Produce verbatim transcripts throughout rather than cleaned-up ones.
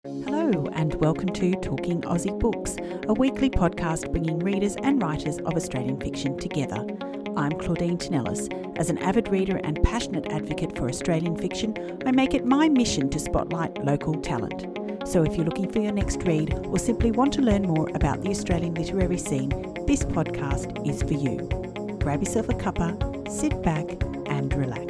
Hello and welcome to Talking Aussie Books, a weekly podcast bringing readers and writers of Australian fiction together. I'm Claudine Tinellis. As an avid reader and passionate advocate for Australian fiction, I make it my mission to spotlight local talent. So if you're looking for your next read or simply want to learn more about the Australian literary scene, this podcast is for you. Grab yourself a cuppa, sit back and relax.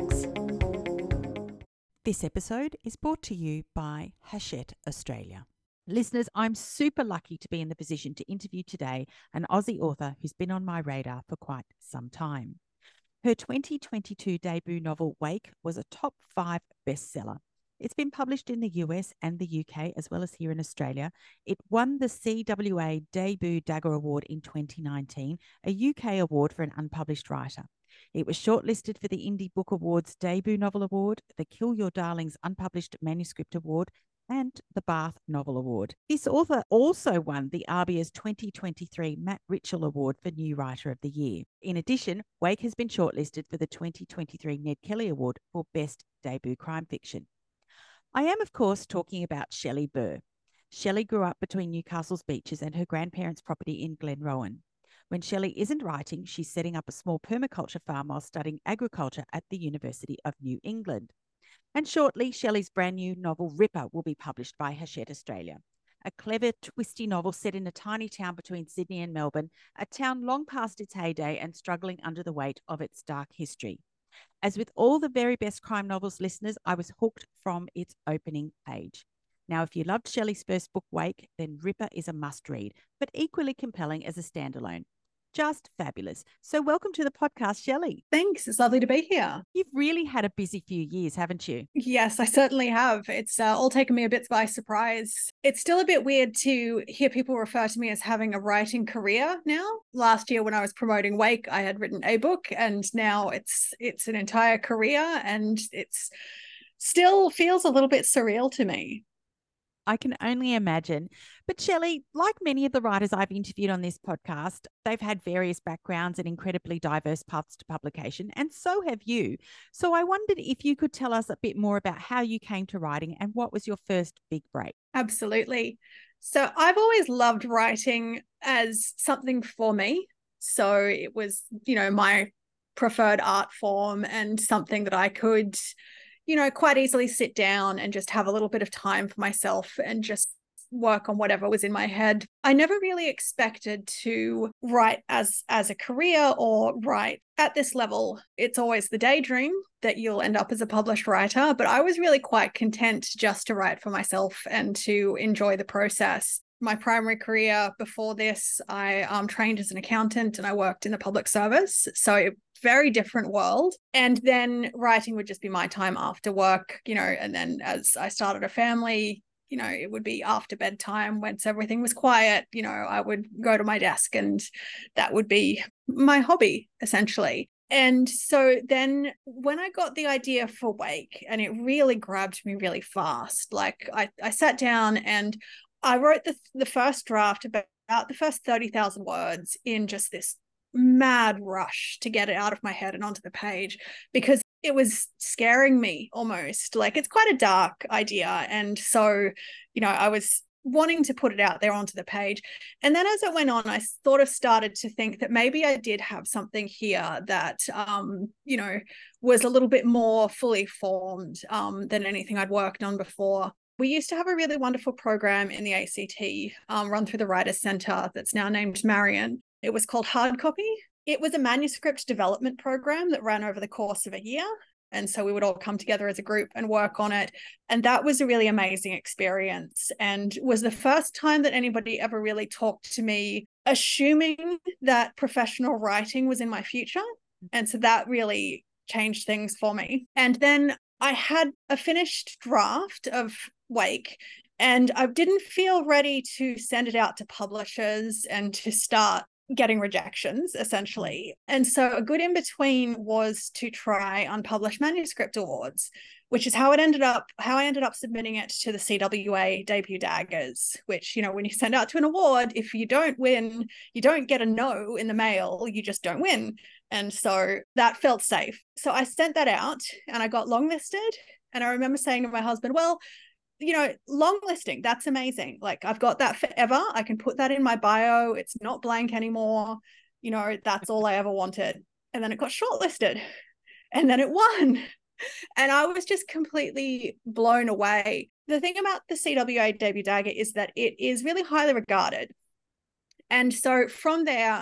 This episode is brought to you by Hachette Australia. Listeners, I'm super lucky to be in the position to interview today an Aussie author who's been on my radar for quite some time. Her twenty twenty-two debut novel, Wake, was a top five bestseller. It's been published in the U S and the U K, as well as here in Australia. It won the C W A Debut Dagger Award in twenty nineteen, a U K award for an unpublished writer. It was shortlisted for the Indie Book Awards Debut Novel Award, the Kill Your Darlings Unpublished Manuscript Award, and the Bath Novel Award. This author also won the A R B A's twenty twenty-three Matt Ritchell Award for New Writer of the Year. In addition, Wake has been shortlisted for the twenty twenty-three Ned Kelly Award for Best Debut Crime Fiction. I am, of course, talking about Shelley Burr. Shelley grew up between Newcastle's beaches and her grandparents' property in Glenrowan. When Shelley isn't writing, she's setting up a small permaculture farm while studying agriculture at the University of New England. And shortly, Shelley's brand new novel Ripper will be published by Hachette Australia. A clever, twisty novel set in a tiny town between Sydney and Melbourne, a town long past its heyday and struggling under the weight of its dark history. As with all the very best crime novels, listeners, I was hooked from its opening page. Now, if you loved Shelley's first book, Wake, then Ripper is a must-read, but equally compelling as a standalone. Just fabulous. So welcome to the podcast, Shelley. Thanks. It's lovely to be here. You've really had a busy few years, haven't you? Yes, I certainly have. It's uh, all taken me a bit by surprise. It's still a bit weird to hear people refer to me as having a writing career now. Last year when I was promoting Wake, I had written a book, and now it's it's an entire career, and it's still feels a little bit surreal to me. I can only imagine. But Shelley, like many of the writers I've interviewed on this podcast, they've had various backgrounds and incredibly diverse paths to publication, and so have you. So I wondered if you could tell us a bit more about how you came to writing and what was your first big break. Absolutely. So I've always loved writing as something for me. So it was, you know, my preferred art form and something that I could, you know, quite easily sit down and just have a little bit of time for myself and just work on whatever was in my head. I never really expected to write as as a career or write at this level. It's always the daydream that you'll end up as a published writer, but I was really quite content just to write for myself and to enjoy the process. My primary career before this, I um, trained as an accountant and I worked in the public service. So very different world. And then writing would just be my time after work, you know, and then as I started a family, you know, it would be after bedtime once everything was quiet, you know, I would go to my desk and that would be my hobby essentially. And so then when I got the idea for Wake, and it really grabbed me really fast, like I, I sat down and I wrote the, the first draft about, about the first thirty thousand words in just this mad rush to get it out of my head and onto the page because it was scaring me almost. Like it's quite a dark idea. And so, you know, I was wanting to put it out there onto the page. And then as it went on, I sort of started to think that maybe I did have something here that, um, you know, was a little bit more fully formed um, than anything I'd worked on before. We used to have a really wonderful program in the A C T um, run through the Writers' Centre that's now named Marion. It was called Hard Copy. It was a manuscript development program that ran over the course of a year. And so we would all come together as a group and work on it. And that was a really amazing experience and was the first time that anybody ever really talked to me, assuming that professional writing was in my future. And so that really changed things for me. And then I had a finished draft of Wake, and I didn't feel ready to send it out to publishers and to start getting rejections, essentially. And so a good in-between was to try unpublished manuscript awards, which is how it ended up, how I ended up submitting it to the C W A Debut Daggers, which, you know, when you send out to an award, if you don't win, you don't get a no in the mail, you just don't win. And so that felt safe. So I sent that out and I got longlisted. And I remember saying to my husband, well, you know, long listing, that's amazing. Like, I've got that forever. I can put that in my bio. It's not blank anymore. You know, that's all I ever wanted. And then it got shortlisted, and then it won. And I was just completely blown away. The thing about the C W A Debut Dagger is that it is really highly regarded. And so from there,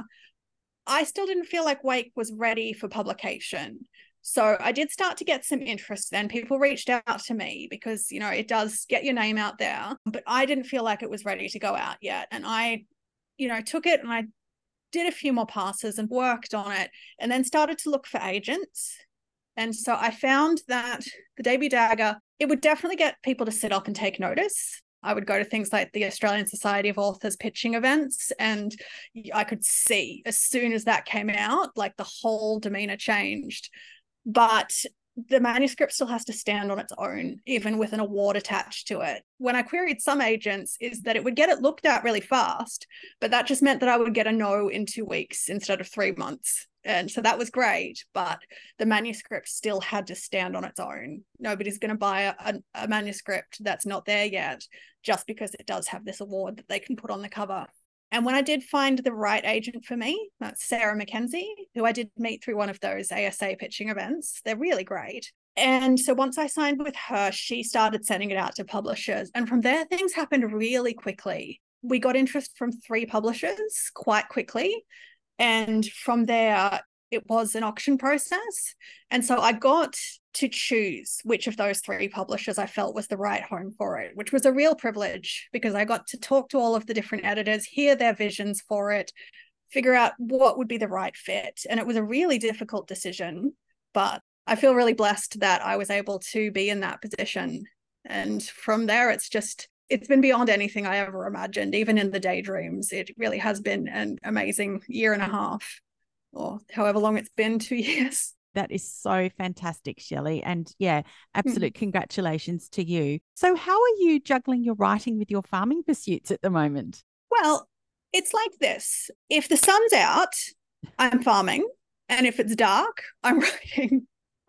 I still didn't feel like Wake was ready for publication. So I did start to get some interest then. People reached out to me because, you know, it does get your name out there, but I didn't feel like it was ready to go out yet. And I, you know, took it and I did a few more passes and worked on it, and then started to look for agents. And so I found that the Debut Dagger, it would definitely get people to sit up and take notice. I would go to things like the Australian Society of Authors pitching events, and I could see as soon as that came out, like the whole demeanor changed. But the manuscript still has to stand on its own, even with an award attached to it. When I queried some agents, is that it would get it looked at really fast, but that just meant that I would get a no in two weeks instead of three months. And so that was great, but the manuscript still had to stand on its own. Nobody's going to buy a, a manuscript that's not there yet just because it does have this award that they can put on the cover. And when I did find the right agent for me, that's Sarah Mackenzie, who I did meet through one of those A S A pitching events. They're really great. And so once I signed with her, she started sending it out to publishers. And from there, things happened really quickly. We got interest from three publishers quite quickly. And from there, it was an auction process. And so I got to choose which of those three publishers I felt was the right home for it, which was a real privilege because I got to talk to all of the different editors, hear their visions for it, figure out what would be the right fit. And it was a really difficult decision, but I feel really blessed that I was able to be in that position. And from there, it's just, it's been beyond anything I ever imagined, even in the daydreams. It really has been an amazing year and a half, or however long it's been, two years. That is so fantastic, Shelley. And yeah, absolute congratulations to you. So how are you juggling your writing with your farming pursuits at the moment? Well, it's like this. If the sun's out, I'm farming. And if it's dark, I'm writing.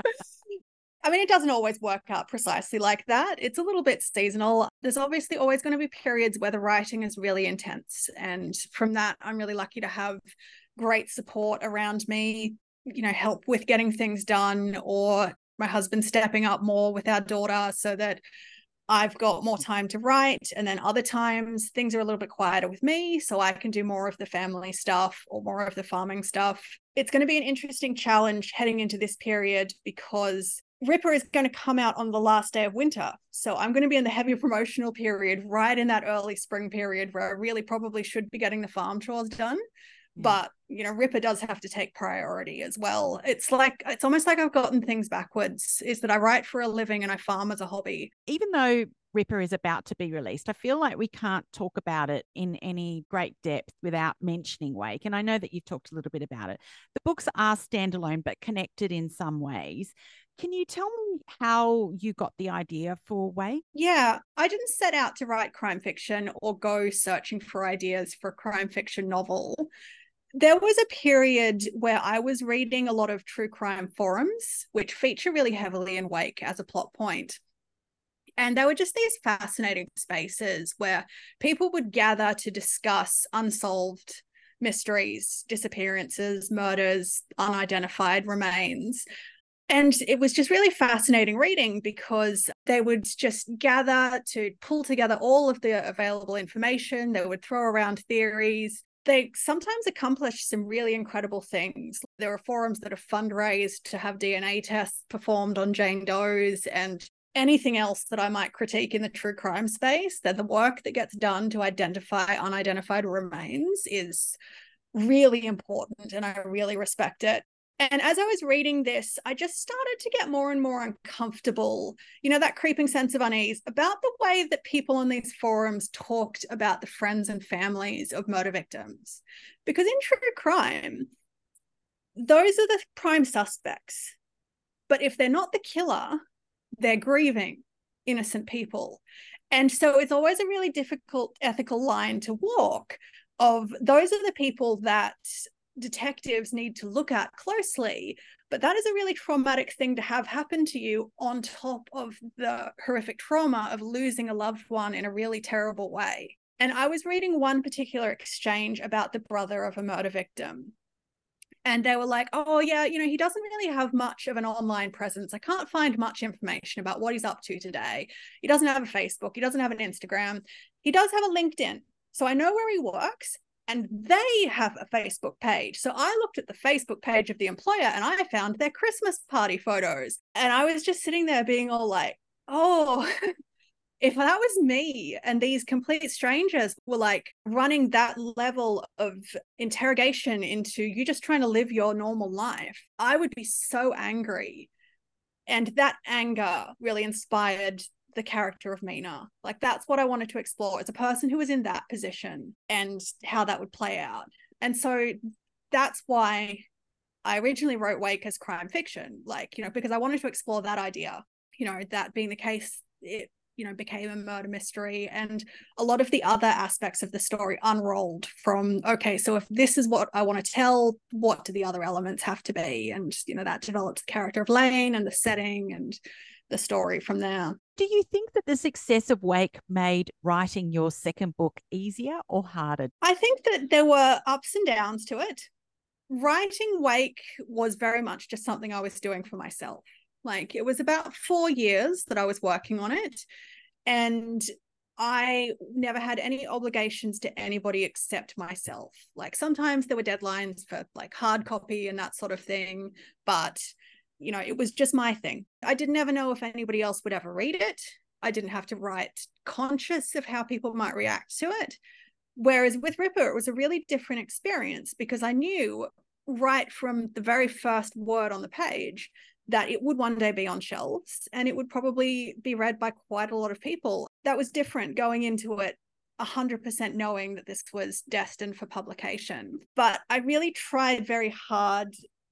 I mean, it doesn't always work out precisely like that. It's a little bit seasonal. There's obviously always going to be periods where the writing is really intense. And from that, I'm really lucky to have great support around me, you know, help with getting things done, or my husband stepping up more with our daughter so that I've got more time to write. And then other times things are a little bit quieter with me, so I can do more of the family stuff or more of the farming stuff. It's going to be an interesting challenge heading into this period because Ripper is going to come out on the last day of winter. So I'm going to be in the heavy promotional period right in that early spring period where I really probably should be getting the farm chores done. Yeah. But, you know, Ripper does have to take priority as well. It's like, it's almost like I've gotten things backwards, is that I write for a living and I farm as a hobby. Even though Ripper is about to be released, I feel like we can't talk about it in any great depth without mentioning Wake. And I know that you've talked a little bit about it. The books are standalone but connected in some ways. Can you tell me how you got the idea for Wake? Yeah, I didn't set out to write crime fiction or go searching for ideas for a crime fiction novel. There was a period where I was reading a lot of true crime forums, which feature really heavily in Wake as a plot point. And they were just these fascinating spaces where people would gather to discuss unsolved mysteries, disappearances, murders, unidentified remains. And it was just really fascinating reading because they would just gather to pull together all of the available information. They would throw around theories. They sometimes accomplished some really incredible things. There are forums that have fundraised to have D N A tests performed on Jane Doe's and anything else that I might critique in the true crime space. That the work that gets done to identify unidentified remains is really important, and I really respect it. And as I was reading this, I just started to get more and more uncomfortable, you know, that creeping sense of unease about the way that people on these forums talked about the friends and families of murder victims. Because in true crime, those are the prime suspects. But if they're not the killer, they're grieving innocent people. And so it's always a really difficult ethical line to walk of those are the people that detectives need to look at closely. But that is a really traumatic thing to have happen to you on top of the horrific trauma of losing a loved one in a really terrible way. And I was reading one particular exchange about the brother of a murder victim. And they were like, oh, yeah, you know, he doesn't really have much of an online presence. I can't find much information about what he's up to today. He doesn't have a Facebook. He doesn't have an Instagram. He does have a LinkedIn. So I know where he works. And they have a Facebook page. So I looked at the Facebook page of the employer and I found their Christmas party photos. And I was just sitting there being all like, oh, if that was me and these complete strangers were like running that level of interrogation into you just trying to live your normal life, I would be so angry. And that anger really inspired the character of Mina. Like, that's what I wanted to explore as a person who was in that position and how that would play out. And so that's why I originally wrote Wake as crime fiction, like, you know, because I wanted to explore that idea, you know, that being the case, it, you know, became a murder mystery, and a lot of the other aspects of the story unrolled from, okay, so if this is what I want to tell, what do the other elements have to be? And, you know, that develops the character of Lane and the setting and the story from there. Do you think that the success of Wake made writing your second book easier or harder? I think that there were ups and downs to it. Writing Wake was very much just something I was doing for myself. Like, it was about four years that I was working on it, and I never had any obligations to anybody except myself. Like, sometimes there were deadlines for like hard copy and that sort of thing, but you know, it was just my thing. I didn't ever know if anybody else would ever read it. I didn't have to write conscious of how people might react to it. Whereas with Ripper, it was a really different experience because I knew right from the very first word on the page that it would one day be on shelves and it would probably be read by quite a lot of people. That was different going into it one hundred percent knowing that this was destined for publication. But I really tried very hard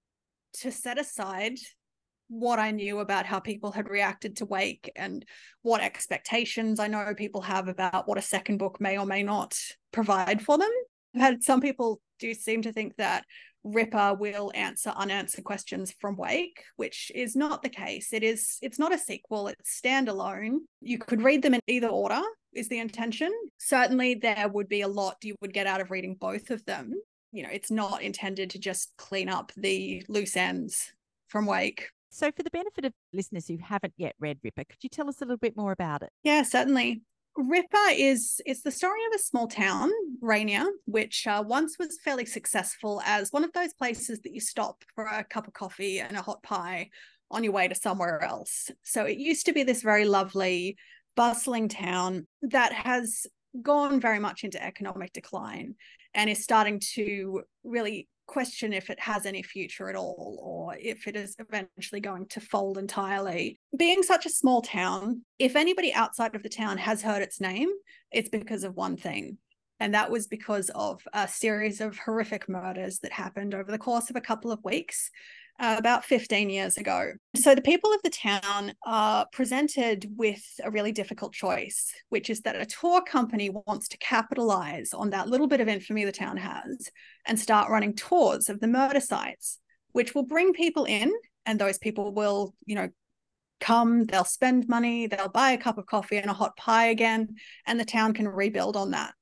to set aside what I knew about how people had reacted to Wake and what expectations I know people have about what a second book may or may not provide for them. I've had some people do seem to think that Ripper will answer unanswered questions from Wake, which is not the case. It is, it's not a sequel, it's standalone. You could read them in either order, is the intention. Certainly there would be a lot you would get out of reading both of them. You know, it's not intended to just clean up the loose ends from Wake. So for the benefit of listeners who haven't yet read Ripper, could you tell us a little bit more about it? Yeah, certainly. Ripper is it's the story of a small town, Rainier, which uh, once was fairly successful as one of those places that you stop for a cup of coffee and a hot pie on your way to somewhere else. So it used to be this very lovely, bustling town that has gone very much into economic decline and is starting to really question if it has any future at all, or if it is eventually going to fold entirely. Being such a small town, if anybody outside of the town has heard its name, it's because of one thing. And that was because of a series of horrific murders that happened over the course of a couple of weeks, uh, about fifteen years ago. So the people of the town are presented with a really difficult choice, which is that a tour company wants to capitalize on that little bit of infamy the town has and start running tours of the murder sites, which will bring people in, and those people will, you know, come, they'll spend money, they'll buy a cup of coffee and a hot pie again, and the town can rebuild on that.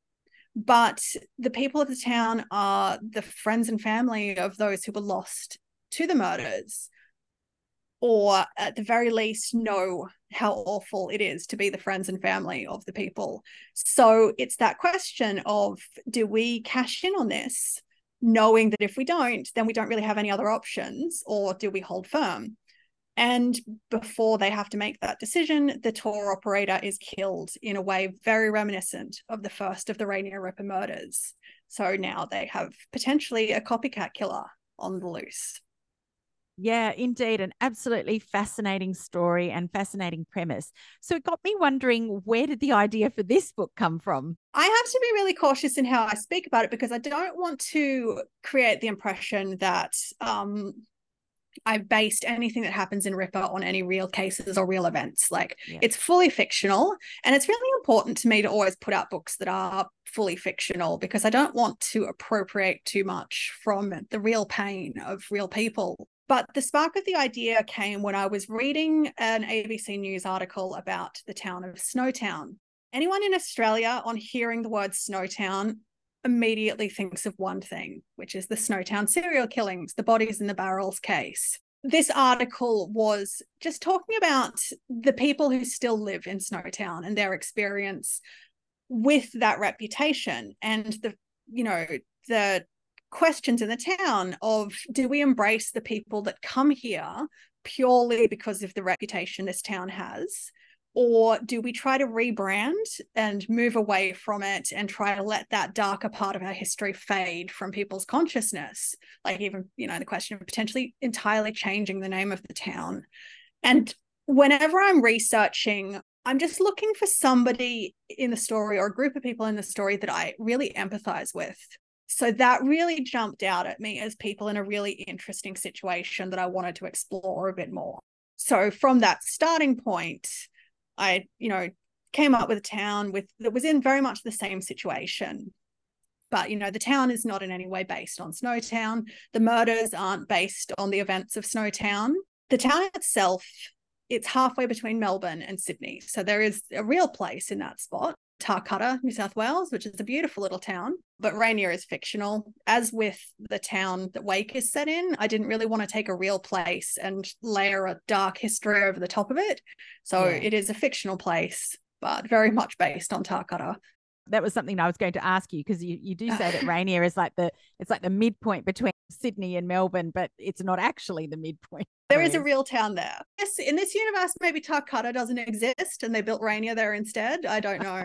But the people of the town are the friends and family of those who were lost to the murders, or at the very least know how awful it is to be the friends and family of the people. So it's that question of, do we cash in on this, knowing that if we don't, then we don't really have any other options, or do we hold firm? And before they have to make that decision, the tour operator is killed in a way very reminiscent of the first of the Rainier Ripper murders. So now they have potentially a copycat killer on the loose. Yeah, indeed. An absolutely fascinating story and fascinating premise. So it got me wondering, where did the idea for this book come from? I have to be really cautious in how I speak about it because I don't want to create the impression that um, I've based anything that happens in Ripper on any real cases or real events. Like, yeah. It's fully fictional, and it's really important to me to always put out books that are fully fictional because I don't want to appropriate too much from the real pain of real people. But the spark of the idea came when I was reading an A B C News article about the town of Snowtown. Anyone in Australia, on hearing the word Snowtown, immediately thinks of one thing, which is the Snowtown serial killings, the bodies in the barrels case. This article was just talking about the people who still live in Snowtown and their experience with that reputation and the, you know, the questions in the town of, do we embrace the people that come here purely because of the reputation this town has? Or do we try to rebrand and move away from it and try to let that darker part of our history fade from people's consciousness? Like even, you know, the question of potentially entirely changing the name of the town. And whenever I'm researching, I'm just looking for somebody in the story or a group of people in the story that I really empathize with. So that really jumped out at me as people in a really interesting situation that I wanted to explore a bit more. So from that starting point, I, you know, came up with a town with that was in very much the same situation. But, you know, the town is not in any way based on Snowtown. The murders aren't based on the events of Snowtown. The town itself, it's halfway between Melbourne and Sydney. So there is a real place in that spot, Tarcutta, New South Wales, which is a beautiful little town. But Rainier is fictional. As with the town that Wake is set in, I didn't really want to take a real place and layer a dark history over the top of it. So yeah. It is a fictional place, but very much based on Tarcutta. That was something I was going to ask you, because you, you do say that Rainier is like the it's like the midpoint between Sydney and Melbourne, but it's not actually the midpoint. There is a real town there. Yes, in this universe, maybe Tarcutta doesn't exist and they built Rainier there instead. I don't know.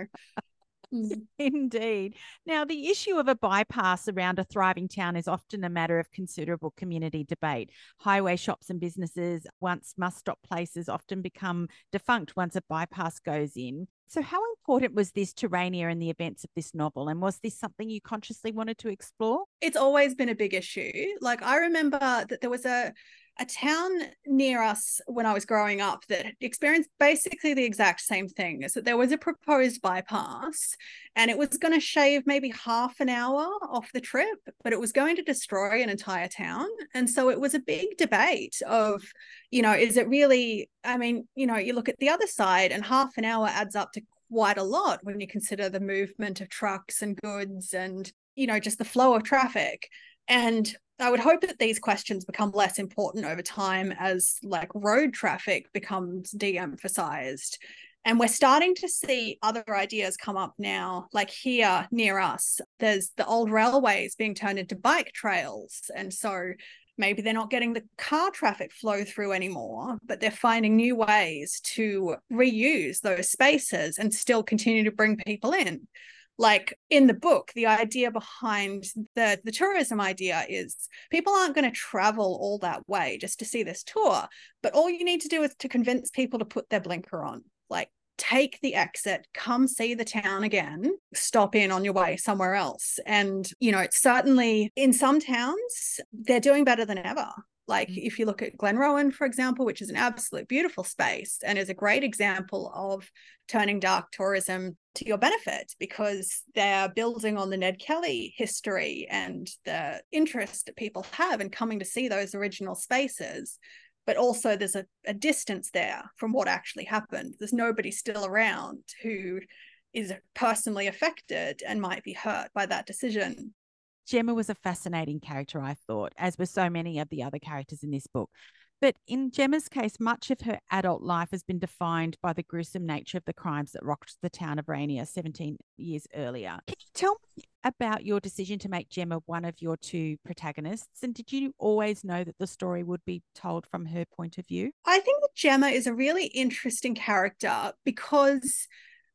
Indeed. Now, the issue of a bypass around a thriving town is often a matter of considerable community debate. Highway shops and businesses, once must-stop places, often become defunct once a bypass goes in. So how important was this to Rainier and the events of this novel? And was this something you consciously wanted to explore? It's always been a big issue. Like, I remember that there was a a town near us when I was growing up that experienced basically the exact same thing, is that there was a proposed bypass and it was going to shave maybe half an hour off the trip, but it was going to destroy an entire town. And so it was a big debate of, you know, is it really, I mean, you know, you look at the other side and half an hour adds up to quite a lot when you consider the movement of trucks and goods and, you know, just the flow of traffic. And I would hope that these questions become less important over time as like road traffic becomes de-emphasized. And we're starting to see other ideas come up now, like here near us, there's the old railways being turned into bike trails. And so maybe they're not getting the car traffic flow through anymore, but they're finding new ways to reuse those spaces and still continue to bring people in. Like in the book, the idea behind the, the tourism idea is people aren't going to travel all that way just to see this tour, but all you need to do is to convince people to put their blinker on. Like, take the exit, come see the town again, stop in on your way somewhere else. And, you know, certainly in some towns, they're doing better than ever. Like mm-hmm. if you look at Glenrowan, for example, which is an absolute beautiful space and is a great example of turning dark tourism to your benefit, because they're building on the Ned Kelly history and the interest that people have in coming to see those original spaces. But also there's a, a distance there from what actually happened. There's nobody still around who is personally affected and might be hurt by that decision. Gemma was a fascinating character, I thought, as were so many of the other characters in this book. But in Gemma's case, much of her adult life has been defined by the gruesome nature of the crimes that rocked the town of Rainier seventeen years earlier. Can you tell me about your decision to make Gemma one of your two protagonists? And did you always know that the story would be told from her point of view? I think that Gemma is a really interesting character because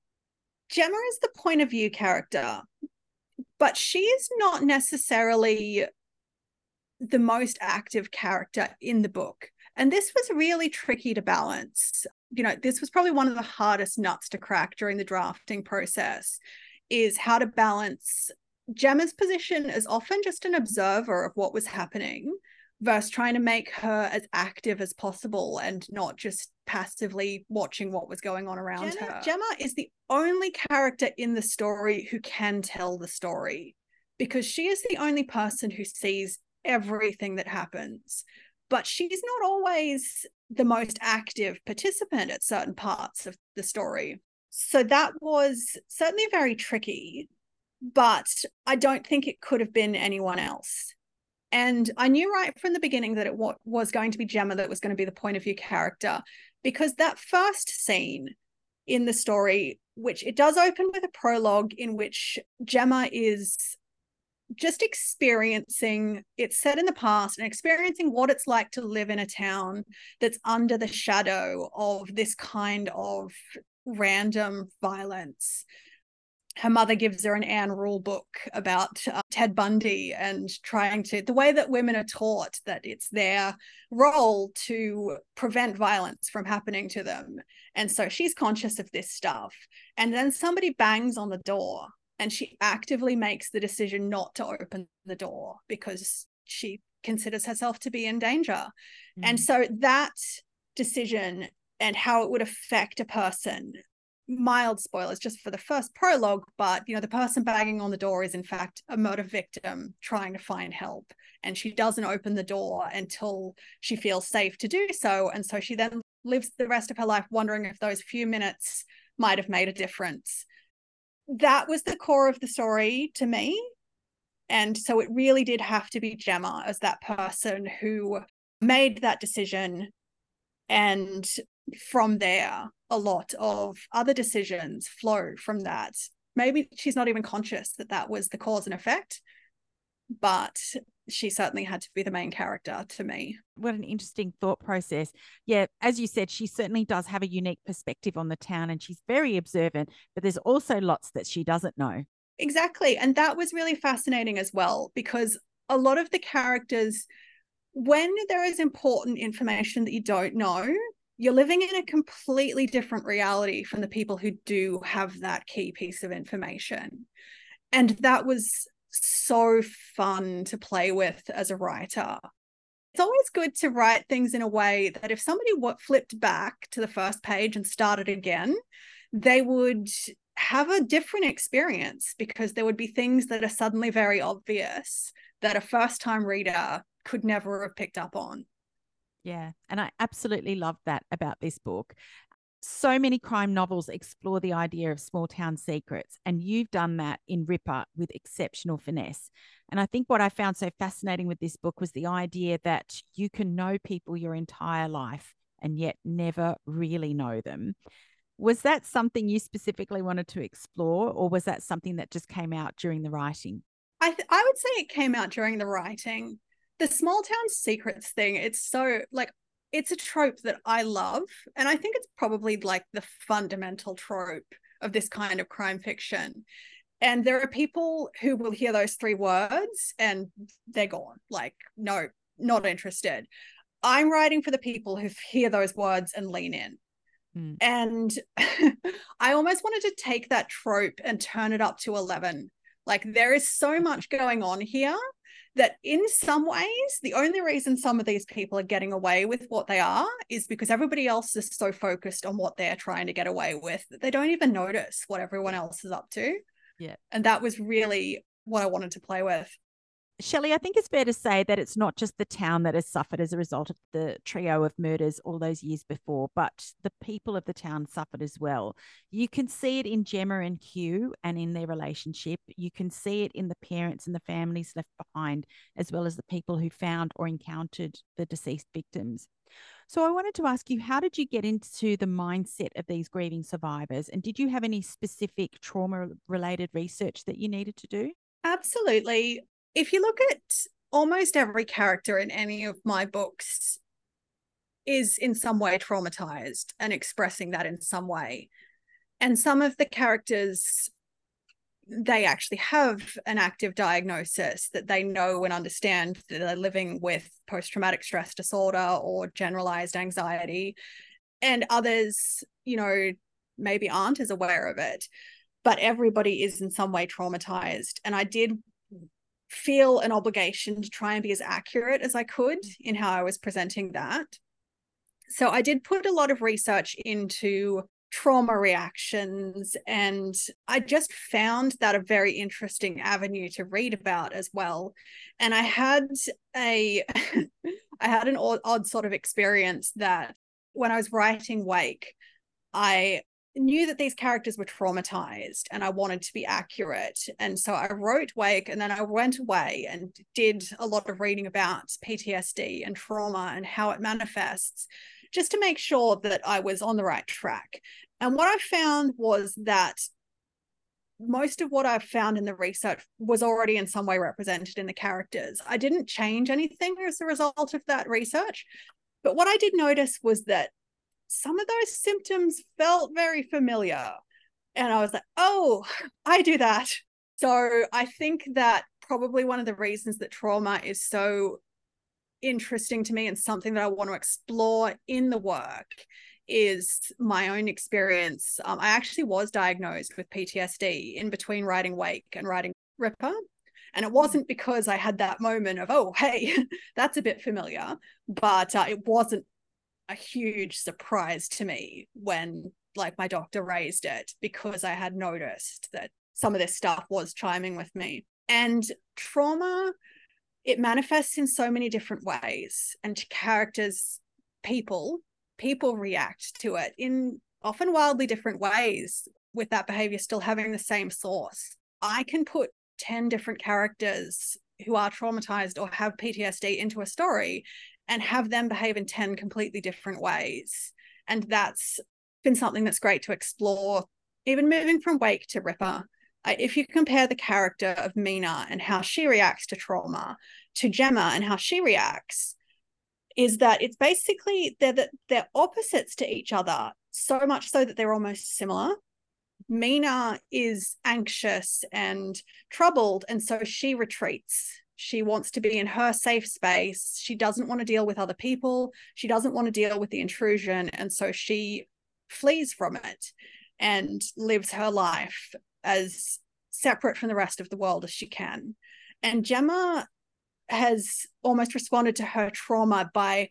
Gemma is the point of view character, but she is not necessarily the most active character in the book. And this was really tricky to balance. You know, this was probably one of the hardest nuts to crack during the drafting process, is how to balance Gemma's position as often just an observer of what was happening versus trying to make her as active as possible and not just passively watching what was going on around Jenna, her. Gemma is the only character in the story who can tell the story, because she is the only person who sees everything that happens. But she's not always the most active participant at certain parts of the story. So that was certainly very tricky, but I don't think it could have been anyone else. And I knew right from the beginning that it was going to be Gemma that was going to be the point of view character, because that first scene in the story, which it does open with a prologue in which Gemma is just experiencing, it's set in the past, and experiencing what it's like to live in a town that's under the shadow of this kind of random violence. Her mother gives her an Anne Rule book about uh, Ted Bundy, and trying to, the way that women are taught that it's their role to prevent violence from happening to them. And so she's conscious of this stuff. And then somebody bangs on the door, and she actively makes the decision not to open the door because she considers herself to be in danger. Mm. And so that decision and how it would affect a person, mild spoilers just for the first prologue, but you know, the person banging on the door is in fact a murder victim trying to find help, and she doesn't open the door until she feels safe to do so. And so she then lives the rest of her life wondering if those few minutes might have made a difference. That was the core of the story to me. And so it really did have to be Gemma as that person who made that decision. And from there, a lot of other decisions flow from that. Maybe she's not even conscious that that was the cause and effect, but she certainly had to be the main character to me. What an interesting thought process. Yeah, as you said, she certainly does have a unique perspective on the town, and she's very observant, but there's also lots that she doesn't know. Exactly. And that was really fascinating as well, because a lot of the characters, when there is important information that you don't know, you're living in a completely different reality from the people who do have that key piece of information. And that was so fun to play with as a writer. It's always good to write things in a way that if somebody flipped back to the first page and started again, they would have a different experience, because there would be things that are suddenly very obvious that a first-time reader could never have picked up on. Yeah, and I absolutely love that about this book. So many crime novels explore the idea of small town secrets, and you've done that in Ripper with exceptional finesse. And I think what I found so fascinating with this book was the idea that you can know people your entire life and yet never really know them. Was that something you specifically wanted to explore, or was that something that just came out during the writing? I th- I would say it came out during the writing. The small town secrets thing, it's so like, it's a trope that I love. And I think it's probably like the fundamental trope of this kind of crime fiction. And there are people who will hear those three words and they're gone. Like, no, not interested. I'm writing for the people who hear those words and lean in. Mm. And I almost wanted to take that trope and turn it up to eleven. Like, there is so much going on here that in some ways, the only reason some of these people are getting away with what they are is because everybody else is so focused on what they're trying to get away with that they don't even notice what everyone else is up to. Yeah. And that was really what I wanted to play with. Shelley, I think it's fair to say that it's not just the town that has suffered as a result of the trio of murders all those years before, but the people of the town suffered as well. You can see it in Gemma and Hugh and in their relationship. You can see it in the parents and the families left behind, as well as the people who found or encountered the deceased victims. So I wanted to ask you, how did you get into the mindset of these grieving survivors? And did you have any specific trauma-related research that you needed to do? Absolutely. If you look at almost every character in any of my books is in some way traumatized and expressing that in some way. And some of the characters, they actually have an active diagnosis that they know and understand that they're living with post-traumatic stress disorder or generalized anxiety. And others, you know, maybe aren't as aware of it, but everybody is in some way traumatized. And I did feel an obligation to try and be as accurate as I could in how I was presenting that. So I did put a lot of research into trauma reactions, and I just found that a very interesting avenue to read about as well. And I had a I had an odd, odd sort of experience that when I was writing Wake, I knew that these characters were traumatized and I wanted to be accurate. And so I wrote Wake, and then I went away and did a lot of reading about P T S D and trauma and how it manifests, just to make sure that I was on the right track. And what I found was that most of what I've found in the research was already in some way represented in the characters. I didn't change anything as a result of that research. But what I did notice was that some of those symptoms felt very familiar. And I was like, oh, I do that. So I think that probably one of the reasons that trauma is so interesting to me and something that I want to explore in the work is my own experience. Um, I actually was diagnosed with P T S D in between writing Wake and writing Ripper. And it wasn't because I had that moment of, oh, hey, that's a bit familiar, but uh, it wasn't a huge surprise to me when like my doctor raised it, because I had noticed that some of this stuff was chiming with me. And trauma, it manifests in so many different ways, and characters, people, people react to it in often wildly different ways, with that behavior still having the same source. I can put ten different characters who are traumatized or have P T S D into a story and have them behave in ten completely different ways. And that's been something that's great to explore, even moving from Wake to Ripper. If you compare the character of Mina and how she reacts to trauma to Gemma and how she reacts, is that it's basically they're, they're opposites to each other, so much so that they're almost similar. Mina is anxious and troubled, and so she retreats. She wants to be in her safe space. She doesn't want to deal with other people. She doesn't want to deal with the intrusion, and so she flees from it and lives her life as separate from the rest of the world as she can. And Gemma has almost responded to her trauma by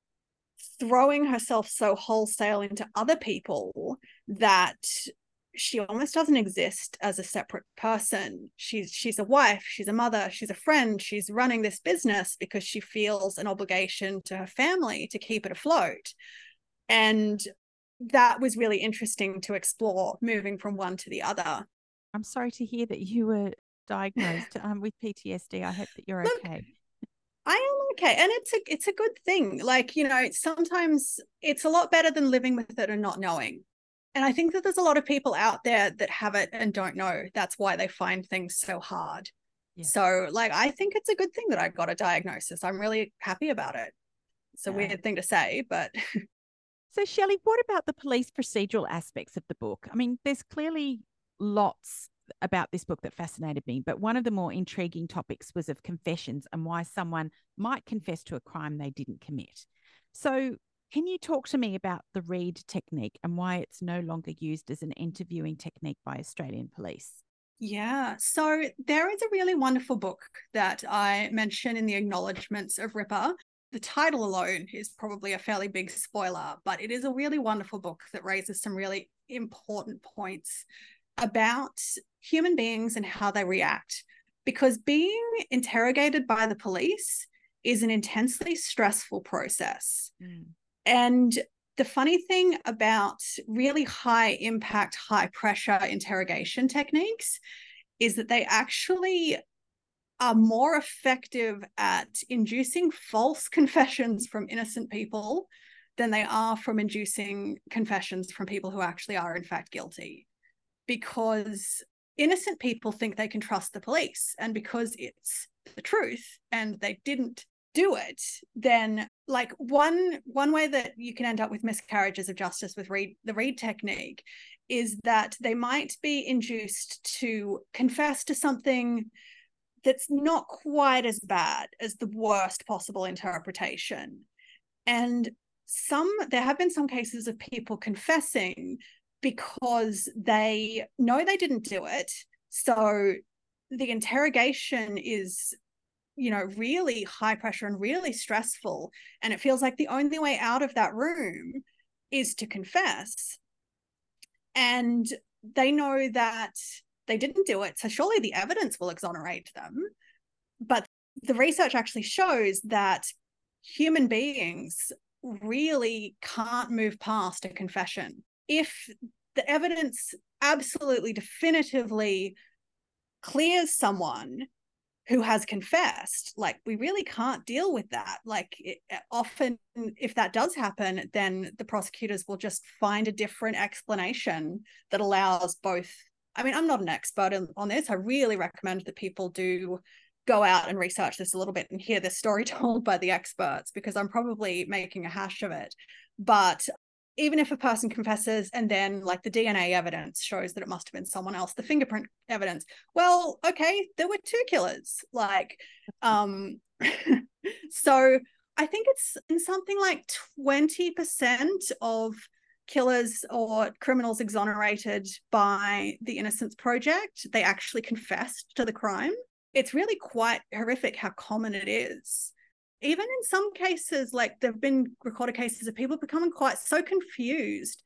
throwing herself so wholesale into other people that she almost doesn't exist as a separate person. She's she's a wife, she's a mother, she's a friend, she's running this business because she feels an obligation to her family to keep it afloat. And that was really interesting to explore, moving from one to the other. I'm sorry to hear that you were diagnosed um, with P T S D. I hope that you're Look, okay. I am okay. And it's a it's a good thing. Like, you know, sometimes it's a lot better than living with it and not knowing. And I think that there's a lot of people out there that have it and don't know. That's why they find things so hard. Yeah. So, like, I think it's a good thing that I got a diagnosis. I'm really happy about it. It's a yeah. weird thing to say, but... So, Shelley, what about the police procedural aspects of the book? I mean, there's clearly lots about this book that fascinated me, but one of the more intriguing topics was of confessions and why someone might confess to a crime they didn't commit. So can you talk to me about the Reid technique and why it's no longer used as an interviewing technique by Australian police? Yeah, so there is a really wonderful book that I mention in the acknowledgements of Ripper. The title alone is probably a fairly big spoiler, but it is a really wonderful book that raises some really important points about human beings and how they react. Because being interrogated by the police is an intensely stressful process. Mm. And the funny thing about really high impact, high pressure interrogation techniques is that they actually are more effective at inducing false confessions from innocent people than they are from inducing confessions from people who actually are in fact guilty. Because innocent people think they can trust the police, and because it's the truth and they didn't do it, then like one one way that you can end up with miscarriages of justice with Reid, the Reid technique, is that they might be induced to confess to something that's not quite as bad as the worst possible interpretation. And some there have been some cases of people confessing because they know they didn't do it, so the interrogation is, you know, really high pressure and really stressful. And it feels like the only way out of that room is to confess. And they know that they didn't do it, so surely the evidence will exonerate them. But the research actually shows that human beings really can't move past a confession. If the evidence absolutely definitively clears someone who has confessed, like, we really can't deal with that. Like, it, often if that does happen, then the prosecutors will just find a different explanation that allows both. I mean, I'm not an expert in, on this. I really recommend that people do go out and research this a little bit and hear this story told by the experts, because I'm probably making a hash of it. But even if a person confesses and then, like, the D N A evidence shows that it must have been someone else, the fingerprint evidence, well, okay, there were two killers. Like, um, so I think it's in something like twenty percent of killers or criminals exonerated by the Innocence Project, they actually confessed to the crime. It's really quite horrific how common it is. Even in some cases, like, there have been recorded cases of people becoming quite so confused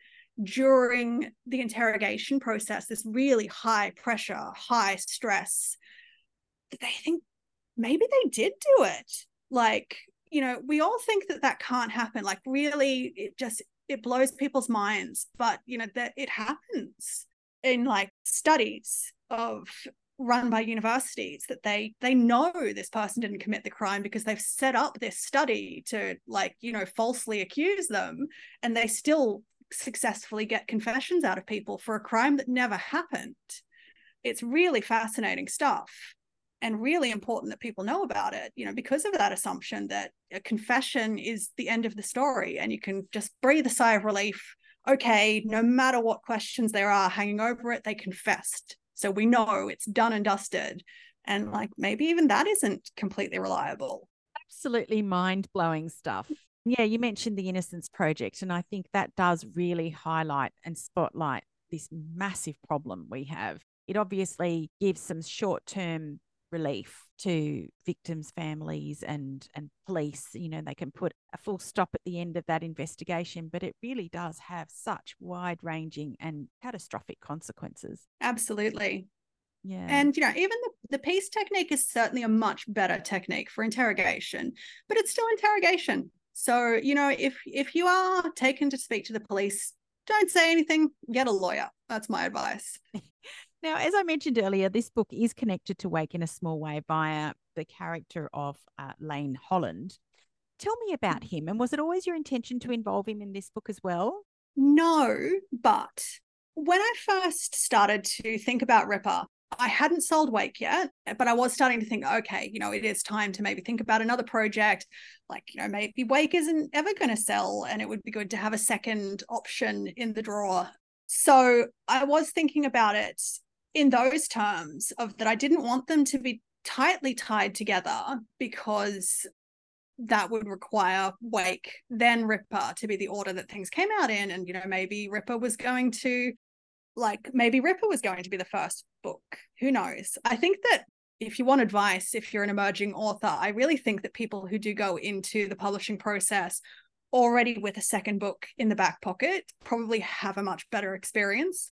during the interrogation process, this really high pressure, high stress, that they think maybe they did do it. Like, you know, we all think that that can't happen. Like, really, it just, it blows people's minds. But, you know, that it happens in, like, studies of run by universities, that they they know this person didn't commit the crime because they've set up this study to, like, you know, falsely accuse them, and they still successfully get confessions out of people for a crime that never happened. It's really fascinating stuff, and really important that people know about it, you know, because of that assumption that a confession is the end of the story and you can just breathe a sigh of relief. Okay, no matter what questions there are hanging over it, they confessed. So we know it's done and dusted. And, like, maybe even that isn't completely reliable. Absolutely mind-blowing stuff. Yeah, you mentioned the Innocence Project, and I think that does really highlight and spotlight this massive problem we have. It obviously gives some short-term relief to victims' families and and police. You know, they can put a full stop at the end of that investigation, but it really does have such wide-ranging and catastrophic consequences. Absolutely. Yeah. And, you know, even the, the peace technique is certainly a much better technique for interrogation, but it's still interrogation. So, you know, if if you are taken to speak to the police, don't say anything, get a lawyer. That's my advice. Now, as I mentioned earlier, this book is connected to Wake in a small way via the character of uh, Lane Holland. Tell me about him, and was it always your intention to involve him in this book as well? No, but when I first started to think about Ripper, I hadn't sold Wake yet, but I was starting to think, okay, you know, it is time to maybe think about another project. Like, you know, maybe Wake isn't ever going to sell, and it would be good to have a second option in the drawer. So I was thinking about it in those terms, of that I didn't want them to be tightly tied together, because that would require Wake, then Ripper to be the order that things came out in. And, you know, maybe Ripper was going to, like, maybe Ripper was going to be the first book. Who knows? I think that if you want advice, if you're an emerging author, I really think that people who do go into the publishing process already with a second book in the back pocket probably have a much better experience.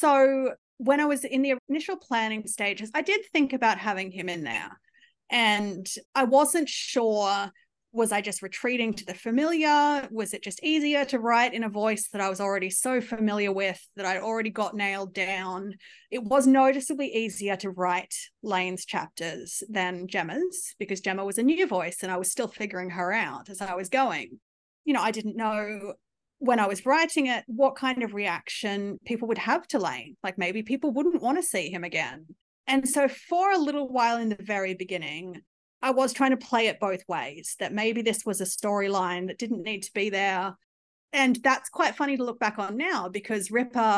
So when I was in the initial planning stages, I did think about having him in there. And I wasn't sure, was I just retreating to the familiar? Was it just easier to write in a voice that I was already so familiar with, that I'd already got nailed down? It was noticeably easier to write Lane's chapters than Gemma's, because Gemma was a new voice and I was still figuring her out as I was going. You know, I didn't know when I was writing it what kind of reaction people would have to Lane. Like, maybe people wouldn't want to see him again. And so for a little while in the very beginning, I was trying to play it both ways, that maybe this was a storyline that didn't need to be there. And that's quite funny to look back on now, because Ripper,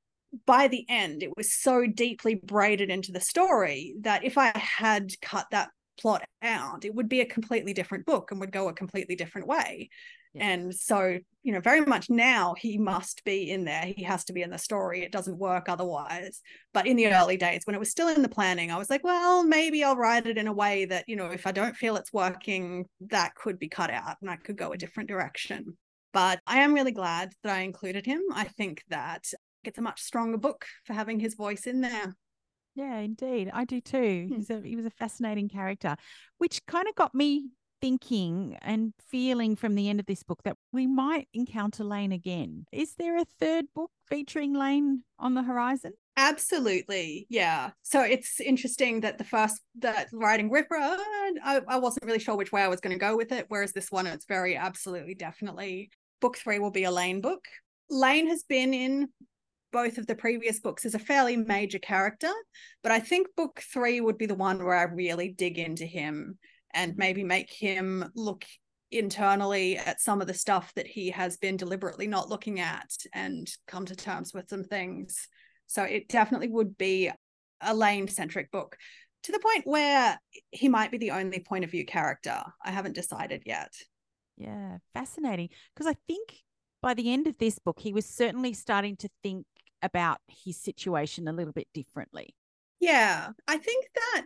by the end, it was so deeply braided into the story that if I had cut that plot out, it would be a completely different book and would go a completely different way. Yeah. And so, you know, very much now he must be in there. He has to be in the story. It doesn't work otherwise. But in the early days, when it was still in the planning, I was like, well, maybe I'll write it in a way that, you know, if I don't feel it's working, that could be cut out and I could go a different direction. But I am really glad that I included him. I think that it's a much stronger book for having his voice in there. Yeah, indeed. I do too. Hmm. He's a, he was a fascinating character, which kind of got me thinking and feeling from the end of this book that we might encounter Lane again. Is there a third book featuring Lane on the horizon? Absolutely. Yeah. So it's interesting that the first, that writing Ripper, I, I wasn't really sure which way I was going to go with it. Whereas this one, it's very absolutely, definitely. Book three will be a Lane book. Lane has been in both of the previous books as a fairly major character, but I think book three would be the one where I really dig into him and maybe make him look internally at some of the stuff that he has been deliberately not looking at and come to terms with some things. So it definitely would be a Lane-centric book, to the point where he might be the only point of view character. I haven't decided yet. Yeah, fascinating. Because I think by the end of this book, he was certainly starting to think about his situation a little bit differently. Yeah, I think that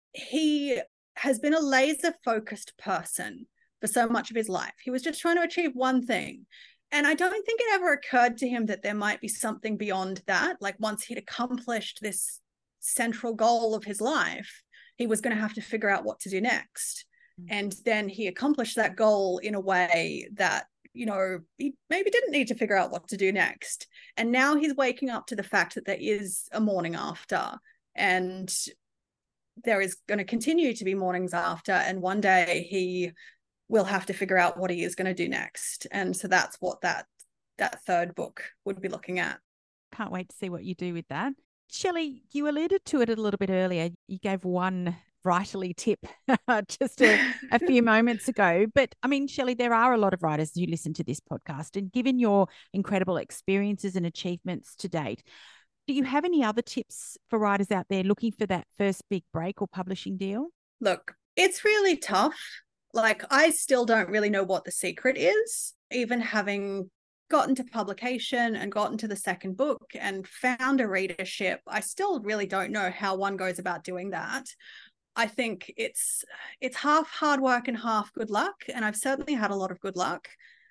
he has been a laser-focused person for so much of his life. He was just trying to achieve one thing. And I don't think it ever occurred to him that there might be something beyond that. Like once he'd accomplished this central goal of his life, he was going to have to figure out what to do next. Mm-hmm. And then he accomplished that goal in a way that, you know, he maybe didn't need to figure out what to do next. And now he's waking up to the fact that there is a morning after, and there is going to continue to be mornings after. And one day he will have to figure out what he is going to do next. And so that's what that that third book would be looking at. Can't wait to see what you do with that. Shelley, you alluded to it a little bit earlier. You gave one writerly tip just a, a few moments ago. But I mean, Shelley, there are a lot of writers who listen to this podcast, and given your incredible experiences and achievements to date, do you have any other tips for writers out there looking for that first big break or publishing deal? Look, it's really tough. Like, I still don't really know what the secret is, even having gotten to publication and gotten to the second book and found a readership. I still really don't know how one goes about doing that. I think it's it's half hard work and half good luck, and I've certainly had a lot of good luck.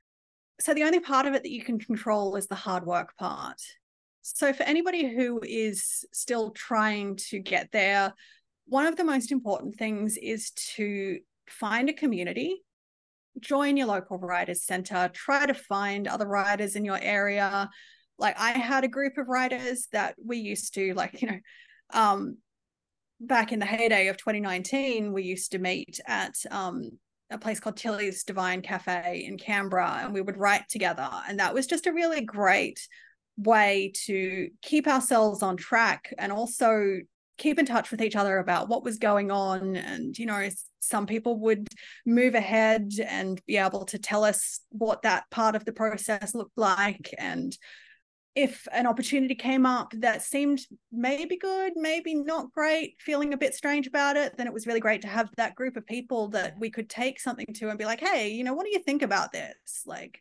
So the only part of it that you can control is the hard work part. So for anybody who is still trying to get there, one of the most important things is to find a community, join your local writers center, try to find other writers in your area. Like, I had a group of writers that we used to, like, you know, um, back in the heyday of twenty nineteen, we used to meet at um, a place called Tilly's Divine Cafe in Canberra, and we would write together. And that was just a really great way to keep ourselves on track and also keep in touch with each other about what was going on. And, you know, some people would move ahead and be able to tell us what that part of the process looked like. And if an opportunity came up that seemed maybe good, maybe not great, feeling a bit strange about it, then it was really great to have that group of people that we could take something to and be like, hey, you know, what do you think about this? Like,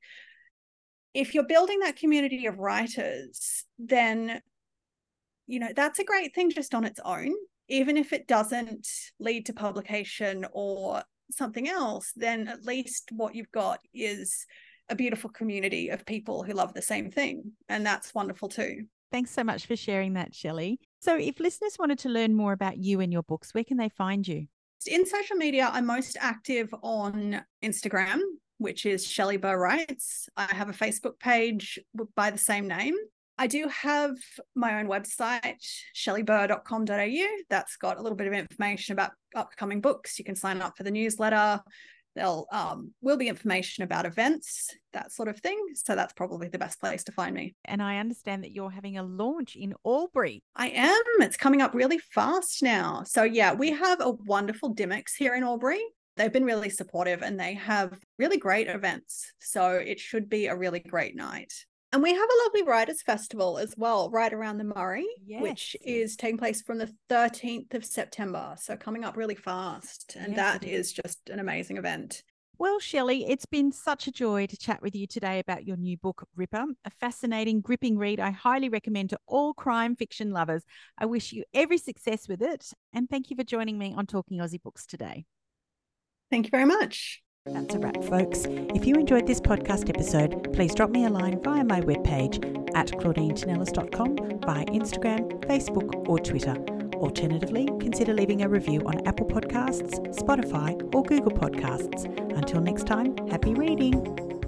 if you're building that community of writers, then, you know, that's a great thing just on its own. Even if it doesn't lead to publication or something else, then at least what you've got is a beautiful community of people who love the same thing. And that's wonderful too. Thanks so much for sharing that, Shelley. So if listeners wanted to learn more about you and your books, where can they find you? In social media, I'm most active on Instagram, which is Shelley Burr Writes. I have a Facebook page by the same name. I do have my own website, shelley burr dot com dot a u. That's got a little bit of information about upcoming books. You can sign up for the newsletter. There'll um, will be information about events, that sort of thing. So that's probably the best place to find me. And I understand that you're having a launch in Albury. I am. It's coming up really fast now. So yeah, we have a wonderful Dymocks here in Albury. They've been really supportive and they have really great events. So it should be a really great night. And we have a lovely Writers' Festival as well, right around the Murray, yes, which is taking place from the thirteenth of September. So coming up really fast. And yes, that is just an amazing event. Well, Shelley, it's been such a joy to chat with you today about your new book, Ripper, a fascinating, gripping read I highly recommend to all crime fiction lovers. I wish you every success with it, and thank you for joining me on Talking Aussie Books today. Thank you very much. That's a wrap, folks. If you enjoyed this podcast episode, please drop me a line via my webpage at claudine tinellis dot com, via Instagram, Facebook, or Twitter. Alternatively, consider leaving a review on Apple Podcasts, Spotify, or Google Podcasts. Until next time, happy reading.